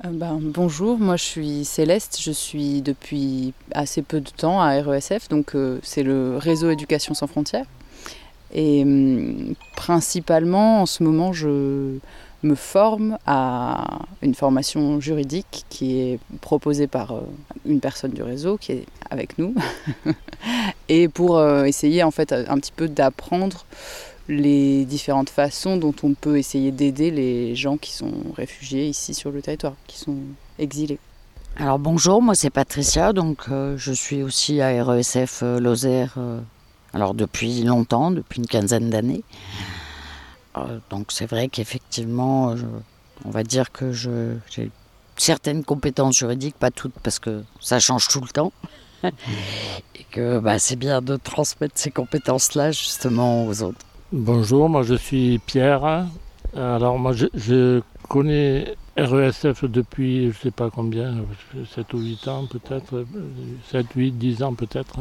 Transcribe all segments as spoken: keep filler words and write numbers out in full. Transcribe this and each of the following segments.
Euh, ben, bonjour, moi je suis Céleste, je suis depuis assez peu de temps à R E S F, donc euh, c'est le réseau Éducation sans frontières. Et hum, principalement en ce moment je me forme à une formation juridique qui est proposée par euh, une personne du réseau qui est avec nous et pour euh, essayer en fait un petit peu d'apprendre les différentes façons dont on peut essayer d'aider les gens qui sont réfugiés ici sur le territoire, qui sont exilés. Alors bonjour, moi c'est Patricia, donc euh, je suis aussi à R E S F euh, Lozère euh, alors depuis longtemps, depuis une quinzaine d'années. Euh, donc c'est vrai qu'effectivement, je, on va dire que je, j'ai certaines compétences juridiques, pas toutes parce que ça change tout le temps. Et que bah, c'est bien de transmettre ces compétences-là justement aux autres. Bonjour, moi je suis Pierre. Alors moi je, je connais R E S F depuis je ne sais pas combien, sept ou huit ans peut-être, sept, huit, dix ans peut-être.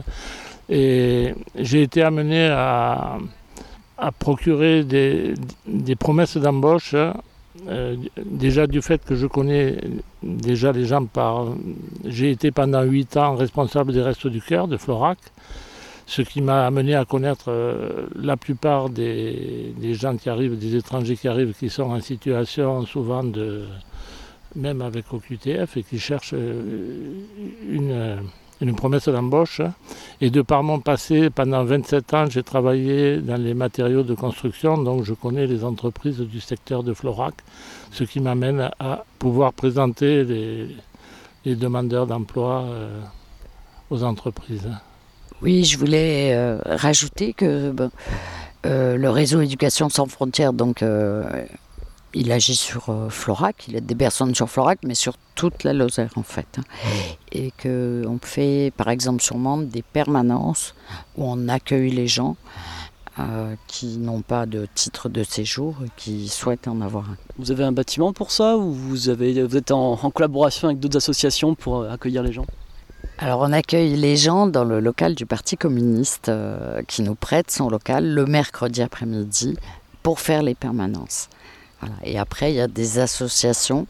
Et j'ai été amené à, à procurer des, des promesses d'embauche, euh, déjà du fait que je connais déjà les gens par... J'ai été pendant huit ans responsable des Restos du Cœur de Florac, ce qui m'a amené à connaître euh, la plupart des, des gens qui arrivent, des étrangers qui arrivent, qui sont en situation souvent de, même avec O Q T F, et qui cherchent euh, une, une promesse d'embauche. Et de par mon passé, pendant vingt-sept ans, j'ai travaillé dans les matériaux de construction, donc je connais les entreprises du secteur de Florac, ce qui m'amène à pouvoir présenter les, les demandeurs d'emploi euh, aux entreprises. Oui, je voulais euh, rajouter que bon, euh, le réseau Éducation sans frontières, donc euh, il agit sur euh, Florac, il aide des personnes sur Florac, mais sur toute la Lozère en fait. Hein. Et qu'on fait par exemple sur Mende des permanences où on accueille les gens euh, qui n'ont pas de titre de séjour et qui souhaitent en avoir un. Vous avez un bâtiment pour ça ou vous, avez, vous êtes en, en collaboration avec d'autres associations pour accueillir les gens ? Alors on accueille les gens dans le local du Parti communiste euh, qui nous prête son local le mercredi après-midi pour faire les permanences. Voilà. Et après il y a des associations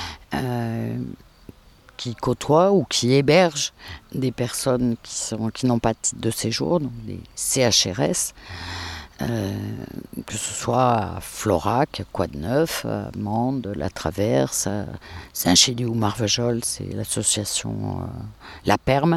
euh, qui côtoient ou qui hébergent des personnes qui, sont, qui n'ont pas de titre de séjour, donc des C H R S, euh, que ce soit à Florac, à Quadneuf, à Mende, La Traverse, à Saint-Chély ou Marvejols, c'est l'association euh, La Perme.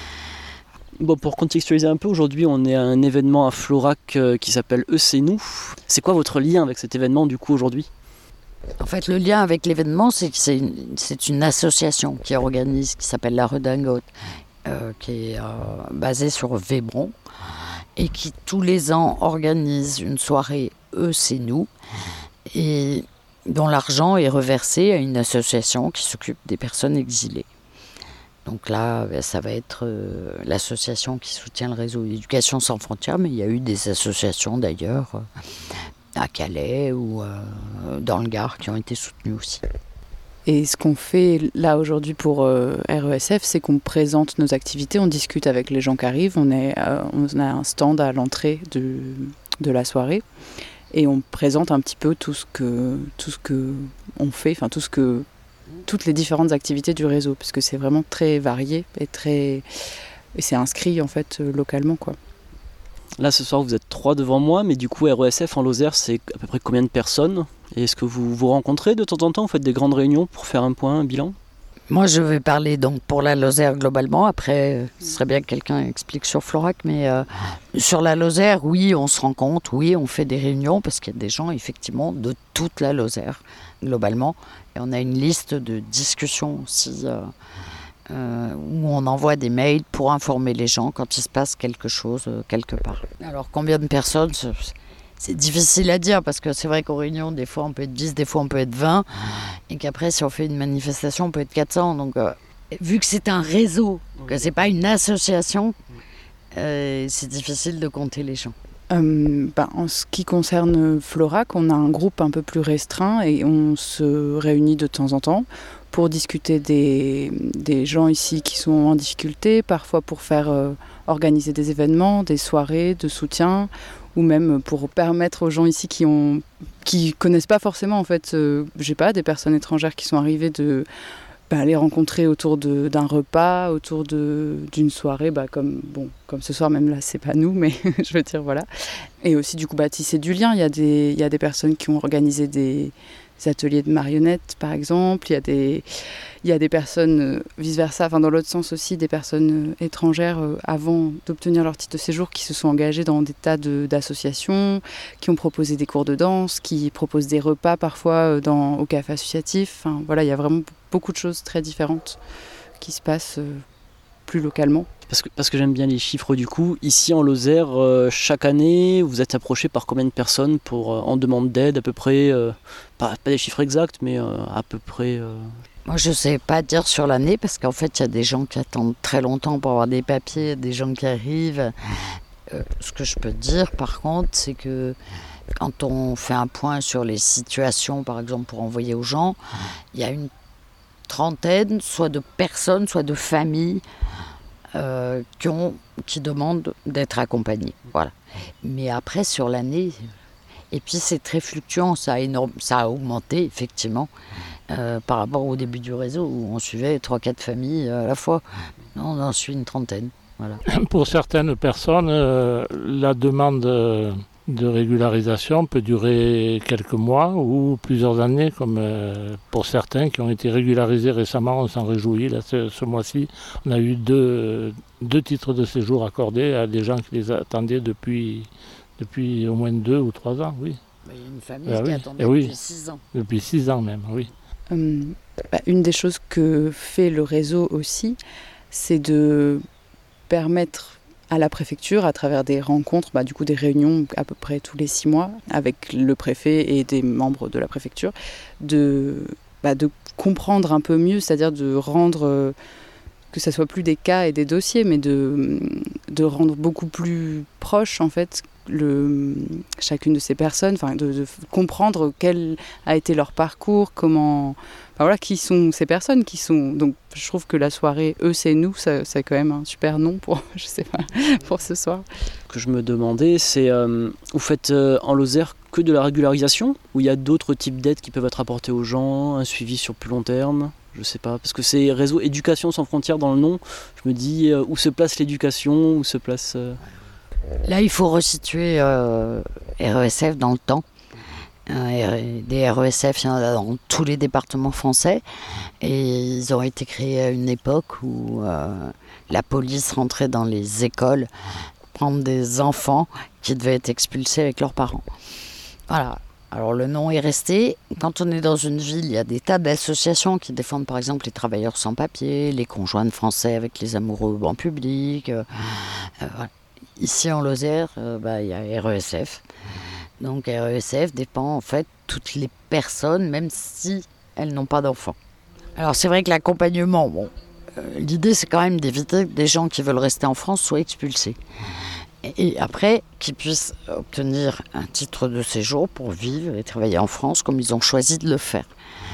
Bon, pour contextualiser un peu, aujourd'hui on est à un événement à Florac euh, qui s'appelle E C'est nous. C'est quoi votre lien avec cet événement du coup aujourd'hui ? En fait, le lien avec l'événement, c'est que c'est une, c'est une association qui organise, qui s'appelle La Redingote, euh, qui est euh, basée sur Vébron, et qui tous les ans organise une soirée E C'est nous, et dont l'argent est reversé à une association qui s'occupe des personnes exilées. Donc là, ça va être euh, l'association qui soutient le réseau Éducation sans frontières, mais il y a eu des associations d'ailleurs euh, à Calais ou euh, dans le Gard qui ont été soutenues aussi. Et ce qu'on fait là aujourd'hui pour euh, R E S F, c'est qu'on présente nos activités, on discute avec les gens qui arrivent, on, est, euh, on a un stand à l'entrée de, de la soirée et on présente un petit peu tout ce que, tout ce que on fait, enfin tout ce que, toutes les différentes activités du réseau, parce que c'est vraiment très varié et, très, et c'est inscrit en fait localement, quoi. Là ce soir vous êtes trois devant moi, mais du coup R E S F en Lozère c'est à peu près combien de personnes ? Et est-ce que vous vous rencontrez de temps en temps, vous faites des grandes réunions pour faire un point, un bilan ? Moi je vais parler donc pour la Lozère globalement, après ce serait bien que quelqu'un explique sur Florac, mais euh, sur la Lozère, oui on se rencontre, oui on fait des réunions, parce qu'il y a des gens effectivement de toute la Lozère globalement, et on a une liste de discussions aussi, euh, Euh, où on envoie des mails pour informer les gens quand il se passe quelque chose euh, quelque part. Alors combien de personnes, c'est, c'est difficile à dire, parce que c'est vrai qu'aux réunions des fois on peut être dix, des fois on peut être vingt, et qu'après si on fait une manifestation on peut être quatre cents, donc euh, vu que c'est un réseau, que c'est pas une association, euh, c'est difficile de compter les gens. Euh, bah, en ce qui concerne Florac, on a un groupe un peu plus restreint et on se réunit de temps en temps pour discuter des, des gens ici qui sont en difficulté, parfois pour faire euh, organiser des événements, des soirées de soutien, ou même pour permettre aux gens ici qui ont qui connaissent pas forcément en fait, euh, j'ai pas des personnes étrangères qui sont arrivées de bah, les rencontrer autour de, d'un repas, autour de, d'une soirée, bah, comme, bon, comme ce soir, même là, c'est pas nous, mais je veux dire, voilà. Et aussi, du coup, bah, tisser du lien. Il y a des, il y a des personnes qui ont organisé des, des ateliers de marionnettes, par exemple. Il y a des, il y a des personnes, euh, vice-versa, enfin, dans l'autre sens aussi, des personnes euh, étrangères, euh, avant d'obtenir leur titre de séjour, qui se sont engagées dans des tas de, d'associations, qui ont proposé des cours de danse, qui proposent des repas, parfois, euh, dans, au café associatif. Enfin, voilà, il y a vraiment beaucoup de choses très différentes qui se passent euh, plus localement. Parce que, parce que j'aime bien les chiffres du coup. Ici en Lozère, euh, chaque année, vous êtes approché par combien de personnes pour, euh, en demande d'aide à peu près, euh, pas, pas des chiffres exacts, mais euh, à peu près... Euh... Moi, je ne sais pas dire sur l'année, parce qu'en fait, il y a des gens qui attendent très longtemps pour avoir des papiers, des gens qui arrivent. Euh, ce que je peux dire, par contre, c'est que quand on fait un point sur les situations, par exemple, pour envoyer aux gens, il y a une trentaine, soit de personnes, soit de familles euh, qui, ont, qui demandent d'être accompagnées. Voilà. Mais après, sur l'année, et puis c'est très fluctuant, ça a, énorme, ça a augmenté, effectivement, euh, par rapport au début du réseau, où on suivait trois quatre familles à la fois. Non, on en suit une trentaine. Voilà. Pour certaines personnes, euh, la demande... Euh... de régularisation peut durer quelques mois ou plusieurs années, comme euh, pour certains qui ont été régularisés récemment, on s'en réjouit. Là, ce, ce mois-ci, on a eu deux, deux titres de séjour accordés à des gens qui les attendaient depuis, depuis au moins deux ou trois ans, oui. Il y a une famille ah, qui oui. attendait Et oui. depuis six ans. Depuis six ans même, oui. Hum, bah, une des choses que fait le réseau aussi, c'est de permettre à la préfecture, à travers des rencontres, bah, du coup des réunions à peu près tous les six mois avec le préfet et des membres de la préfecture, de, bah, de comprendre un peu mieux, c'est-à-dire de rendre, euh, que ça soit plus des cas et des dossiers, mais de, de rendre beaucoup plus proche en fait le, chacune de ces personnes, enfin de, de comprendre quel a été leur parcours, comment, enfin voilà, qui sont ces personnes qui sont. Donc je trouve que la soirée Eux c'est nous, ça, c'est quand même un super nom pour, je sais pas, pour ce soir. Ce que je me demandais, c'est euh, vous faites euh, en Lozère que de la régularisation ou il y a d'autres types d'aides qui peuvent être apportées aux gens, un suivi sur plus long terme? Je sais pas, parce que c'est réseau Éducation sans frontières dans le nom. Je me dis euh, où se place l'éducation, où se place. Euh... Là, il faut resituer euh, R E S F dans le temps. Euh, des R E S F, il y en a dans tous les départements français. Et ils ont été créés à une époque où euh, la police rentrait dans les écoles prendre des enfants qui devaient être expulsés avec leurs parents. Voilà. Alors le nom est resté. Quand on est dans une ville, il y a des tas d'associations qui défendent par exemple les travailleurs sans papier, les conjoints de Français avec les amoureux en public. Euh, euh, voilà. Ici en Lozère, euh, bah, il y a R E S F. Donc R E S F dépend en fait toutes les personnes, même si elles n'ont pas d'enfants. Alors c'est vrai que l'accompagnement, bon, euh, l'idée c'est quand même d'éviter que des gens qui veulent rester en France soient expulsés. Et après, qu'ils puissent obtenir un titre de séjour pour vivre et travailler en France comme ils ont choisi de le faire.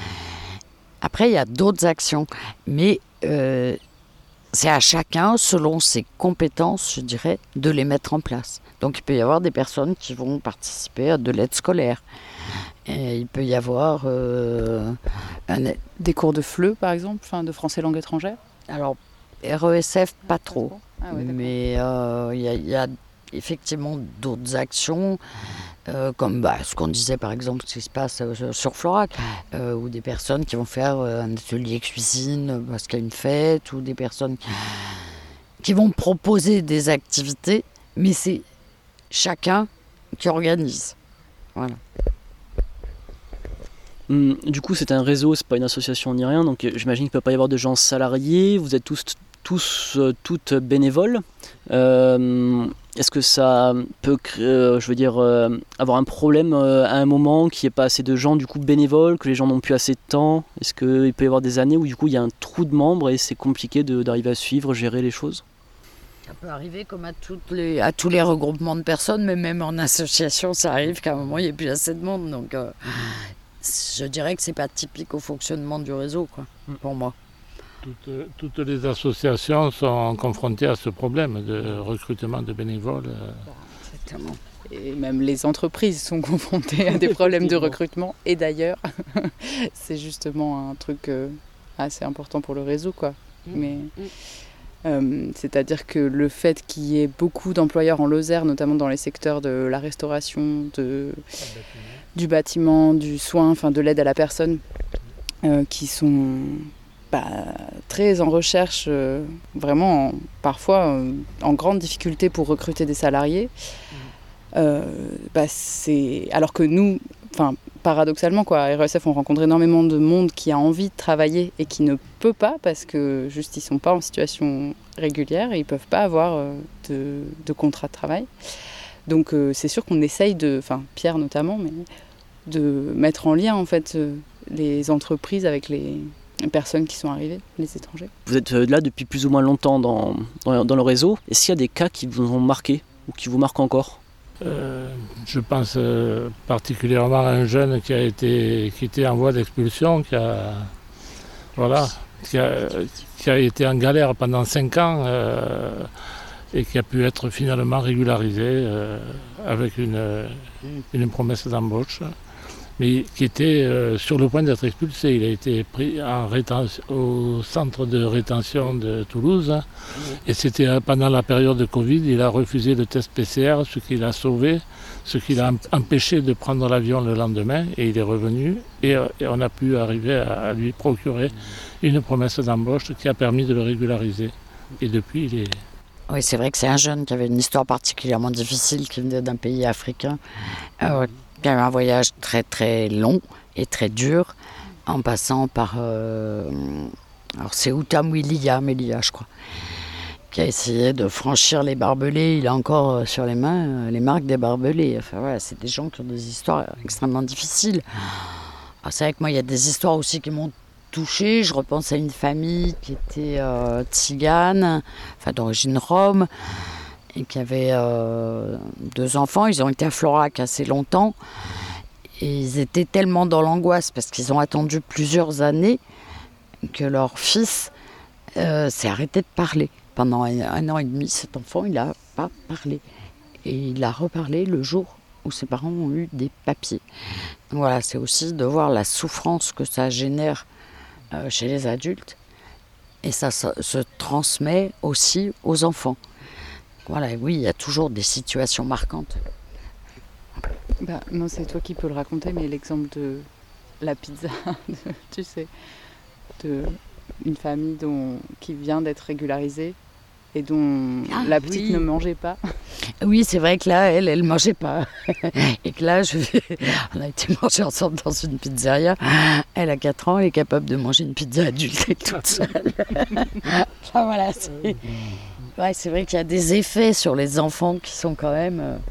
Après, il y a d'autres actions, mais euh, c'est à chacun, selon ses compétences, je dirais, de les mettre en place. Donc il peut y avoir des personnes qui vont participer à de l'aide scolaire. Et il peut y avoir... Euh, un... Des cours de F L E, par exemple, enfin, de français langue étrangère? Alors, R E S F, pas trop. Ah ouais, mais il euh, y, y a effectivement d'autres actions, euh, comme bah, ce qu'on disait par exemple, ce qui se passe euh, sur Florac, euh, ou des personnes qui vont faire euh, un atelier cuisine parce qu'il y a une fête, ou des personnes qui, qui vont proposer des activités, mais c'est chacun qui organise. Voilà. Hum, du coup, c'est un réseau, c'est pas une association ni rien, donc j'imagine qu'il ne peut pas y avoir de gens salariés, vous êtes tous... tous, euh, toutes bénévoles. Euh, est-ce que ça peut créer, euh, je veux dire, euh, avoir un problème euh, à un moment qu'il n'y ait pas assez de gens du coup bénévoles, que les gens n'ont plus assez de temps? Est-ce qu'il peut y avoir des années où du coup il y a un trou de membres et c'est compliqué de, d'arriver à suivre, gérer les choses? Ça peut arriver comme à, toutes les, à tous les regroupements de personnes, mais même en association, ça arrive qu'à un moment il n'y ait plus assez de monde. Donc euh, je dirais que c'est pas typique au fonctionnement du réseau, quoi, pour moi. Toutes, toutes les associations sont confrontées à ce problème de recrutement de bénévoles. Exactement. Et même les entreprises sont confrontées à des problèmes de recrutement. Et d'ailleurs, c'est justement un truc euh, assez important pour le réseau, quoi. Mais, euh, c'est-à-dire que le fait qu'il y ait beaucoup d'employeurs en Lozère, notamment dans les secteurs de la restauration, de, du bâtiment, du soin, enfin de l'aide à la personne, euh, qui sont bah, très en recherche, euh, vraiment en, parfois euh, en grande difficulté pour recruter des salariés. Euh, bah c'est... Alors que nous, enfin, paradoxalement, quoi, à R E S F, on rencontre énormément de monde qui a envie de travailler et qui ne peut pas parce que juste ils ne sont pas en situation régulière et ils ne peuvent pas avoir euh, de, de contrat de travail. Donc euh, c'est sûr qu'on essaye de, enfin Pierre notamment, mais de mettre en lien en fait euh, les entreprises avec les personnes qui sont arrivées, les étrangers. Vous êtes là depuis plus ou moins longtemps dans, dans, dans le réseau. Est-ce qu'il y a des cas qui vous ont marqué ou qui vous marquent encore ? Euh, je pense euh, particulièrement à un jeune qui a été qui était en voie d'expulsion, qui a voilà, qui a, qui a été en galère pendant cinq ans euh, et qui a pu être finalement régularisé euh, avec une, une promesse d'embauche, mais qui était euh, sur le point d'être expulsé. Il a été pris en rétention, au centre de rétention de Toulouse, hein, et c'était pendant la période de Covid. Il a refusé le test P C R, ce qui l'a sauvé, ce qui l'a empêché de prendre l'avion le lendemain, et il est revenu, et, et on a pu arriver à, à lui procurer une promesse d'embauche qui a permis de le régulariser. Et depuis, il est... Oui, c'est vrai que c'est un jeune qui avait une histoire particulièrement difficile, qui venait d'un pays africain, euh, qui a eu un voyage très très long et très dur, en passant par... Euh, alors c'est Outamouilia, Melia, je crois, qui a essayé de franchir les barbelés. Il a encore euh, sur les mains euh, les marques des barbelés. Enfin voilà, c'est des gens qui ont des histoires extrêmement difficiles. Alors, c'est vrai que moi, il y a des histoires aussi qui m'ont touchée. Je repense à une famille qui était euh, tzigane, enfin d'origine rome, et qui avait euh, deux enfants. Ils ont été à Florac assez longtemps. Et ils étaient tellement dans l'angoisse parce qu'ils ont attendu plusieurs années que leur fils euh, s'est arrêté de parler. Pendant un, un an et demi, cet enfant, il n'a pas parlé. Et il a reparlé le jour où ses parents ont eu des papiers. Donc voilà, c'est aussi de voir la souffrance que ça génère euh, chez les adultes. Et ça, ça se transmet aussi aux enfants. Voilà, oui, il y a toujours des situations marquantes. Bah, non, c'est toi qui peux le raconter, mais l'exemple de la pizza, de, tu sais, de une famille dont, qui vient d'être régularisée et dont ah, la petite oui. ne mangeait pas. Oui, c'est vrai que là, elle, elle ne mangeait pas. Et que là, je vais... on a été manger ensemble dans une pizzeria. Elle a quatre ans, elle est capable de manger une pizza adulte toute seule. Enfin, voilà, c'est... Ouais, c'est vrai qu'il y a des effets sur les enfants qui sont quand même... Euh...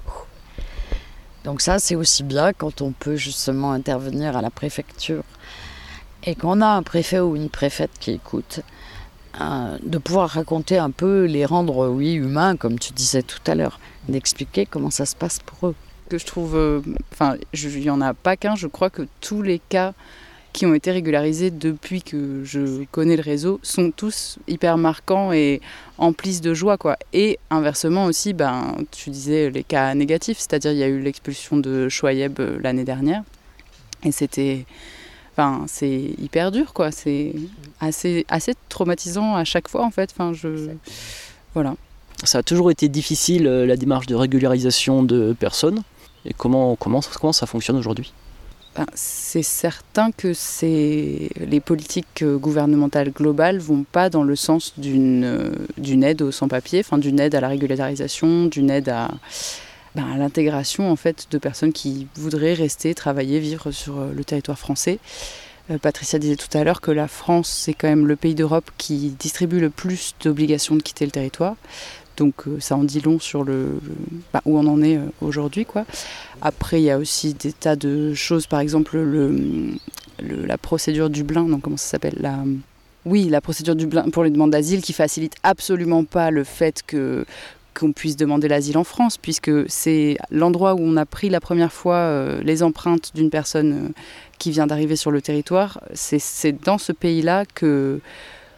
Donc ça, c'est aussi bien quand on peut justement intervenir à la préfecture et qu'on a un préfet ou une préfète qui écoute, euh, de pouvoir raconter un peu, les rendre, oui, humains, comme tu disais tout à l'heure, d'expliquer comment ça se passe pour eux. Que je trouve, enfin, euh, il n'y en a pas qu'un, je crois que tous les cas qui ont été régularisés depuis que je connais le réseau sont tous hyper marquants et emplissent de joie, quoi. Et inversement aussi, ben, tu disais les cas négatifs, c'est-à-dire il y a eu l'expulsion de Chouaïeb l'année dernière et c'était, enfin, c'est hyper dur, quoi. C'est assez, assez traumatisant à chaque fois, en fait. Enfin, je, voilà. Ça a toujours été difficile, la démarche de régularisation de personnes. Et comment, comment, comment ça fonctionne aujourd'hui ? C'est certain que c'est... les politiques gouvernementales globales ne vont pas dans le sens d'une, d'une aide aux sans-papiers, enfin, d'une aide à la régularisation, d'une aide à, ben, à l'intégration en fait, de personnes qui voudraient rester, travailler, vivre sur le territoire français. Euh, Patricia disait tout à l'heure que la France, c'est quand même le pays d'Europe qui distribue le plus d'obligations de quitter le territoire. Donc euh, ça en dit long sur le, bah, où on en est euh, aujourd'hui, quoi. Après, il y a aussi des tas de choses, par exemple le, le, la procédure Dublin, donc comment ça s'appelle la... Oui, la procédure Dublin pour les demandes d'asile qui facilite absolument pas le fait que, qu'on puisse demander l'asile en France, puisque c'est l'endroit où on a pris la première fois euh, les empreintes d'une personne euh, qui vient d'arriver sur le territoire. C'est, c'est dans ce pays-là que...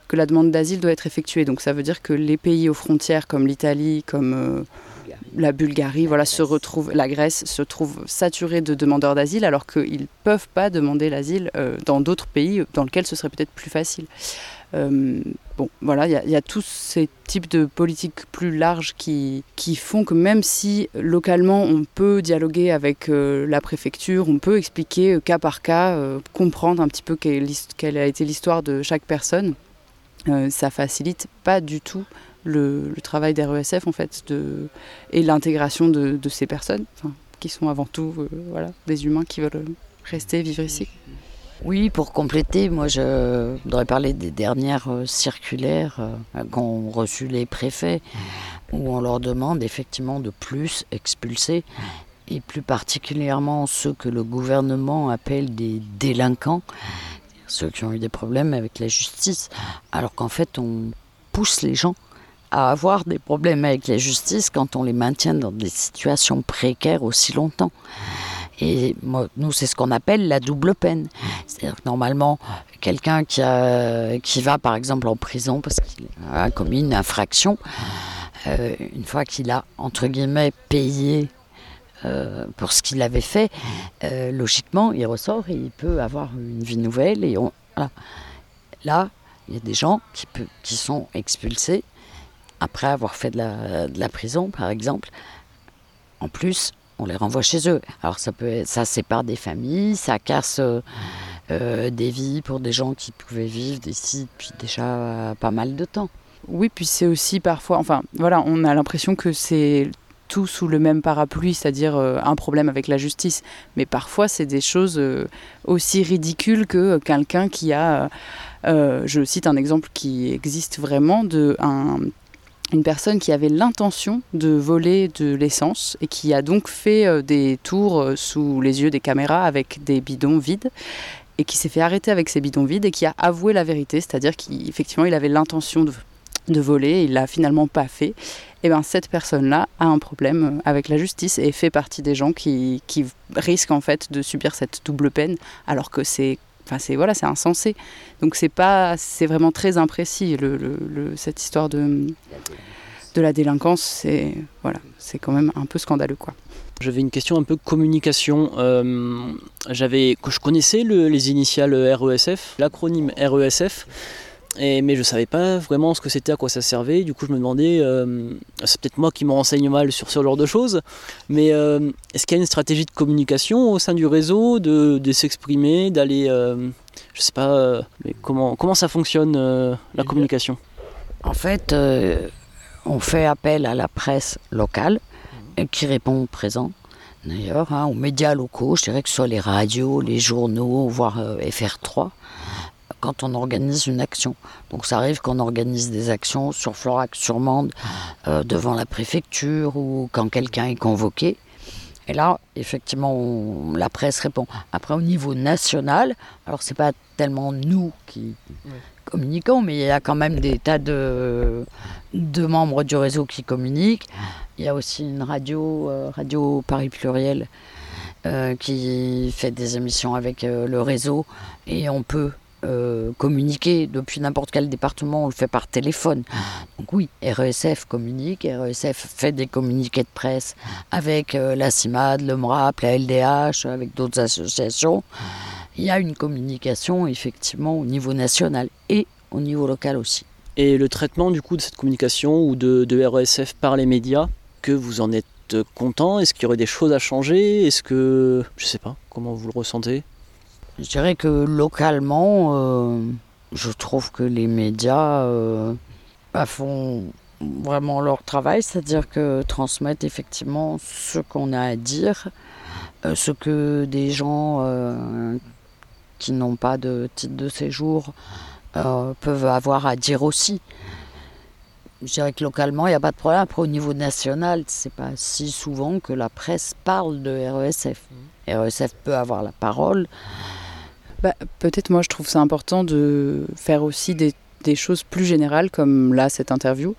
que la demande d'asile doit être effectuée. Donc ça veut dire que les pays aux frontières comme l'Italie, comme euh, la Bulgarie, voilà, se retrouvent, la Grèce se trouvent saturés de demandeurs d'asile alors qu'ils ne peuvent pas demander l'asile euh, dans d'autres pays dans lesquels ce serait peut-être plus facile. Euh, bon, voilà, il y, y a tous ces types de politiques plus larges qui, qui font que même si localement on peut dialoguer avec euh, la préfecture, on peut expliquer euh, cas par cas, euh, comprendre un petit peu quelle, quelle a été l'histoire de chaque personne, euh, ça facilite pas du tout le, le travail des R E S F en fait, de, et l'intégration de, de ces personnes, qui sont avant tout euh, voilà, des humains qui veulent rester vivre ici. Oui, pour compléter, moi je voudrais parler des dernières euh, circulaires euh, qu'ont reçues les préfets, où on leur demande effectivement de plus expulser, et plus particulièrement ceux que le gouvernement appelle des délinquants, ceux qui ont eu des problèmes avec la justice, alors qu'en fait on pousse les gens à avoir des problèmes avec la justice quand on les maintient dans des situations précaires aussi longtemps. Et moi, nous, c'est ce qu'on appelle la double peine. C'est-à-dire que normalement, quelqu'un qui, a, qui va par exemple en prison parce qu'il a commis une infraction, euh, une fois qu'il a, entre guillemets, payé euh, pour ce qu'il avait fait, euh, logiquement, il ressort et il peut avoir une vie nouvelle. Et on, voilà. Là, il y a des gens qui, peut, qui sont expulsés après avoir fait de la, de la prison, par exemple. En plus, on les renvoie chez eux. Alors ça peut être, ça sépare des familles, ça casse euh, euh, des vies pour des gens qui pouvaient vivre ici depuis déjà euh, pas mal de temps. Oui, puis c'est aussi parfois, enfin voilà, on a l'impression que c'est tout sous le même parapluie, c'est-à-dire euh, un problème avec la justice. Mais parfois c'est des choses euh, aussi ridicules que euh, quelqu'un qui a, euh, je cite un exemple qui existe vraiment, de un une personne qui avait l'intention de voler de l'essence et qui a donc fait euh, des tours euh, sous les yeux des caméras avec des bidons vides et qui s'est fait arrêter avec ces bidons vides et qui a avoué la vérité, c'est-à-dire qu'effectivement il avait l'intention de, de voler et il l'a finalement pas fait. Et bien cette personne-là a un problème avec la justice et fait partie des gens qui, qui risquent en fait de subir cette double peine alors que c'est Enfin, c'est, voilà, c'est insensé. Donc c'est, pas, c'est vraiment très imprécis, le, le, le, cette histoire de, de la délinquance. C'est, voilà, c'est quand même un peu scandaleux, quoi. J'avais une question un peu communication. Euh, j'avais, je connaissais le, les initiales R E S F, l'acronyme R E S F, et, mais je ne savais pas vraiment ce que c'était, à quoi ça servait. Du coup, je me demandais, euh, c'est peut-être moi qui me renseigne mal sur ce genre de choses, mais euh, est-ce qu'il y a une stratégie de communication au sein du réseau, de, de s'exprimer, d'aller, euh, je ne sais pas, euh, mais comment, comment ça fonctionne euh, la communication ? En fait, euh, on fait appel à la presse locale mmh. qui répond présent. D'ailleurs, hein, aux médias locaux, je dirais que ce soit les radios, les journaux, voire euh, F R trois. Quand on organise une action. Donc ça arrive qu'on organise des actions sur Florac, sur Mende, euh, devant la préfecture ou quand quelqu'un est convoqué. Et là, effectivement, on, la presse répond. Après, au niveau national, alors c'est pas tellement nous qui oui. communiquons, mais il y a quand même des tas de, de membres du réseau qui communiquent. Il y a aussi une radio, euh, Radio Paris Pluriel, euh, qui fait des émissions avec euh, le réseau et on peut Euh, communiquer depuis n'importe quel département, on le fait par téléphone. Donc oui, R E S F communique, R E S F fait des communiqués de presse avec euh, la CIMAD, le M R A P, la L D H, avec d'autres associations. Il y a une communication effectivement au niveau national et au niveau local aussi. Et le traitement du coup de cette communication ou de, de R E S F par les médias, que vous en êtes content ? Est-ce qu'il y aurait des choses à changer ? Est-ce que, je sais pas, comment vous le ressentez ? Je dirais que localement, euh, je trouve que les médias euh, bah, font vraiment leur travail, c'est-à-dire que transmettent effectivement ce qu'on a à dire, euh, ce que des gens euh, qui n'ont pas de titre de séjour euh, peuvent avoir à dire aussi. Je dirais que localement, il n'y a pas de problème. Après, au niveau national, c'est pas si souvent que la presse parle de R E S F. R E S F peut avoir la parole. Bah, peut-être moi je trouve ça important de faire aussi des, des choses plus générales comme là cette interview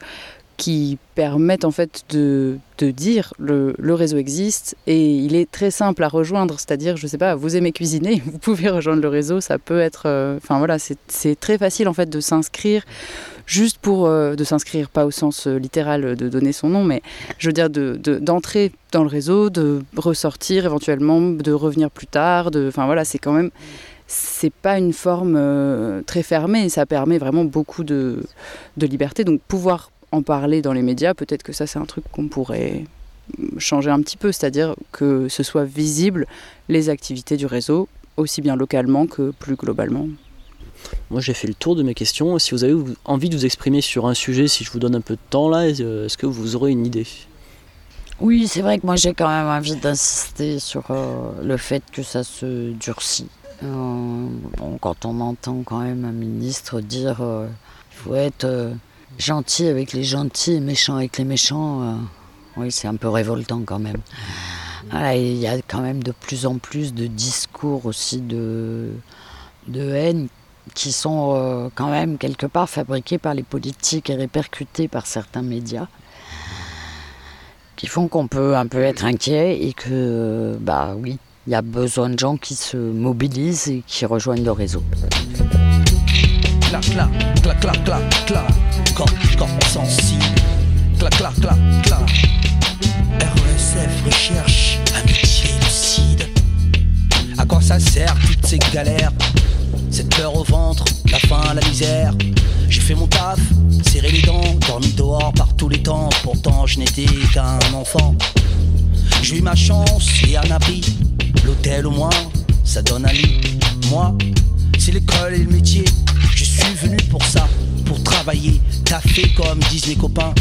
qui permettent en fait de, de dire le, le réseau existe et il est très simple à rejoindre, c'est-à-dire, je sais pas, vous aimez cuisiner, vous pouvez rejoindre le réseau, ça peut être, enfin euh, voilà, c'est, c'est très facile en fait de s'inscrire, juste pour, euh, de s'inscrire, pas au sens euh, littéral de donner son nom, mais je veux dire de, de, d'entrer dans le réseau, de ressortir éventuellement, de revenir plus tard, de, enfin voilà, c'est quand même, c'est pas une forme euh, très fermée, ça permet vraiment beaucoup de, de liberté, donc pouvoir en parler dans les médias, peut-être que ça c'est un truc qu'on pourrait changer un petit peu, c'est-à-dire que ce soit visible les activités du réseau, aussi bien localement que plus globalement. Moi j'ai fait le tour de mes questions, si vous avez envie de vous exprimer sur un sujet, si je vous donne un peu de temps là, est-ce que vous aurez une idée ? Oui, c'est vrai que moi j'ai quand même envie d'insister sur euh, le fait que ça se durcit. Euh, bon, quand on entend quand même un ministre dire qu'il euh, faut être... Euh, gentil avec les gentils et méchant avec les méchants, euh, oui, c'est un peu révoltant quand même. Voilà, il y a quand même de plus en plus de discours aussi de, de haine qui sont euh, quand même quelque part fabriqués par les politiques et répercutés par certains médias, qui font qu'on peut un peu être inquiet et que, bah oui, il y a besoin de gens qui se mobilisent et qui rejoignent le réseau. Clac, clac, clac, clac, clac, clac. Corps, corps sensible. Clac, clac, clac, clac. R E S F recherche amitié lucide. À quoi ça sert toutes ces galères? Cette peur au ventre, la faim, la misère. J'ai fait mon taf, serré les dents, dormi dehors par tous les temps. Pourtant je n'étais qu'un enfant. J'ai eu ma chance et un abri. L'hôtel au moins, ça donne un lit. Moi, c'est l'école et le métier. Je suis venu pour ça, pour travailler, taffer comme disent mes copains.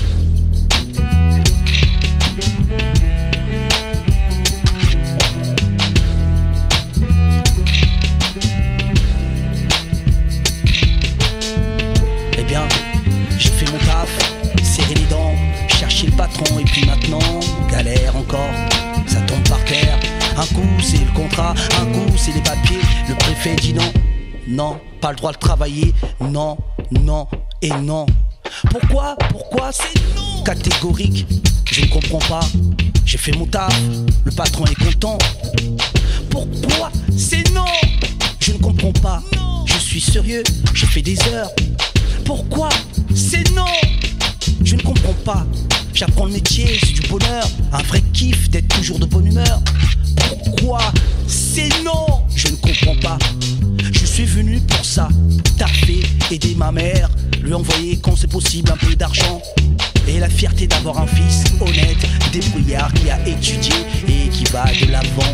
Eh bien, j'ai fait mon taf, serré les dents, cherché le patron et puis maintenant, galère encore, ça tombe par terre. Un coup c'est le contrat, un coup c'est les papiers, le préfet dit non. Non, pas le droit de travailler, non, non et non. Pourquoi, pourquoi c'est non? Catégorique, je ne comprends pas. J'ai fait mon taf, le patron est content. Pourquoi c'est non? Je ne comprends pas. Je suis sérieux, j'ai fait des heures. Pourquoi c'est non? Je ne comprends pas. J'apprends le métier, c'est du bonheur. Un vrai kiff d'être toujours de bonne humeur. Pourquoi c'est non? Je ne comprends pas. Je suis venu pour ça, taffer, aider ma mère, lui envoyer quand c'est possible un peu d'argent. Et la fierté d'avoir un fils honnête, débrouillard qui a étudié et qui va de l'avant.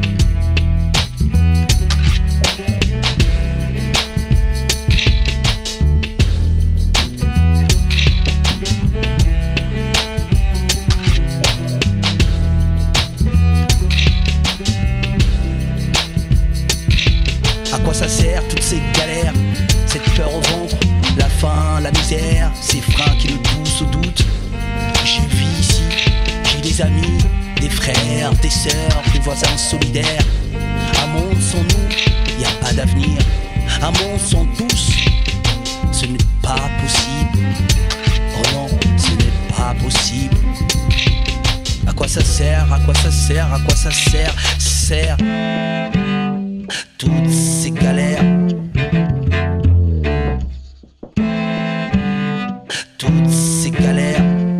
À quoi ça sert toutes ces galères, cette peur au ventre, la faim, la misère, ces freins qui nous poussent au doute. J'ai vis ici, j'ai des amis, des frères, des sœurs, des voisins solidaires. Un monde sans nous, y a pas d'avenir. Un monde sans tous, ce n'est pas possible. Oh non, ce n'est pas possible. À quoi ça sert, à quoi ça sert, à quoi ça sert, sert toutes ces galères, toutes ces galères.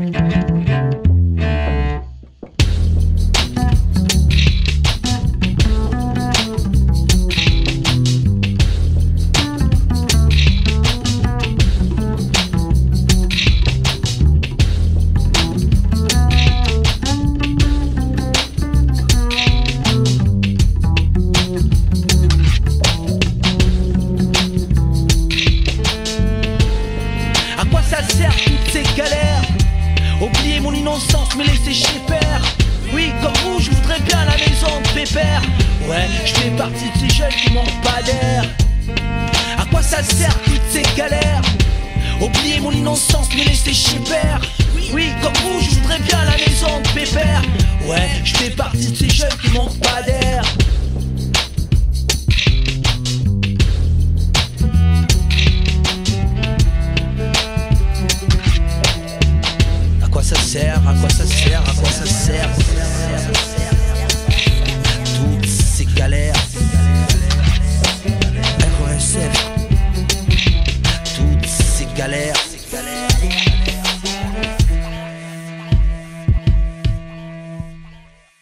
Ouais, je fais partie de ces jeunes qui manquent pas d'air. À quoi ça sert toutes ces galères? Oublier mon innocence, me laisser chez père. Oui, comme vous, je voudrais bien la maison de pépère. Ouais, je fais partie de ces jeunes qui manquent pas d'air.